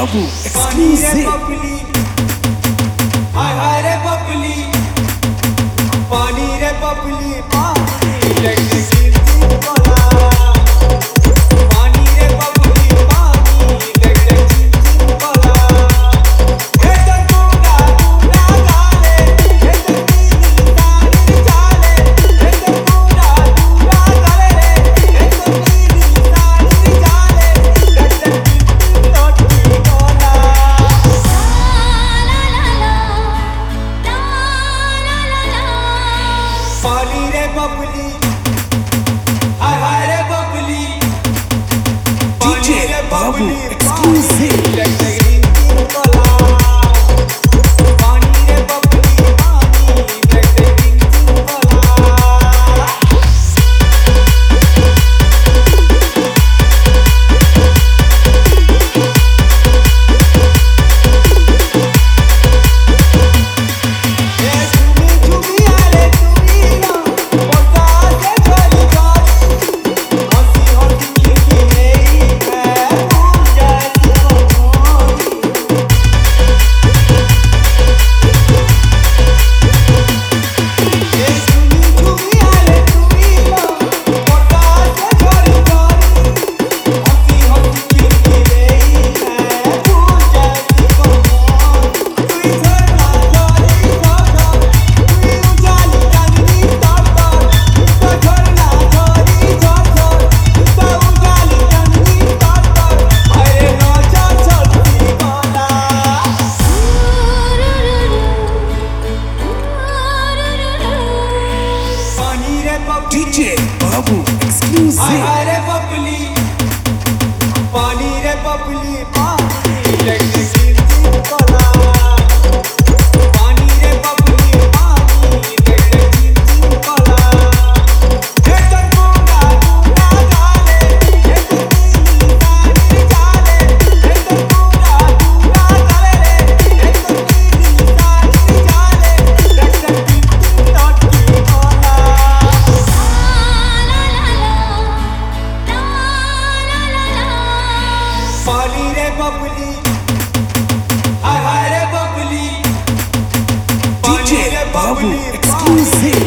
बाबू एक्सक्लूसिव। हाय हाय रे बबली, पानी रे बबली, पानी लगती बोला। पानी रे बबली, पानी लगती बोला। हे तो दूना दूना गाले, हे तो नीली साड़ी चाले। हे तो दूना दूना गाले, हे तो नीली साड़ी चाले। लगती नोटी बोला। पानी रे बबली, हाय हाय रे बबली, डीजे बाबू एक्सक्लूसिव। लगती बोला। पानी रे बबली, पानी लगती बोला। डीजे बाबू एक्सक्लूसिव। हाय रे बबली, पानी रे बबली, पानी लगती बोला। पानी रे बबली, पानी लगती बोला। हे तो दूना दूना गाले, हे तो नीली साड़ी चाले। हे तो दूना दूना गाले, हे तो नीली साड़ी चाले। लगती नोटी बोला। पानी रे बबली, हाय हाय रे बबली, डीजे बाबू एक्सक्लूसिव।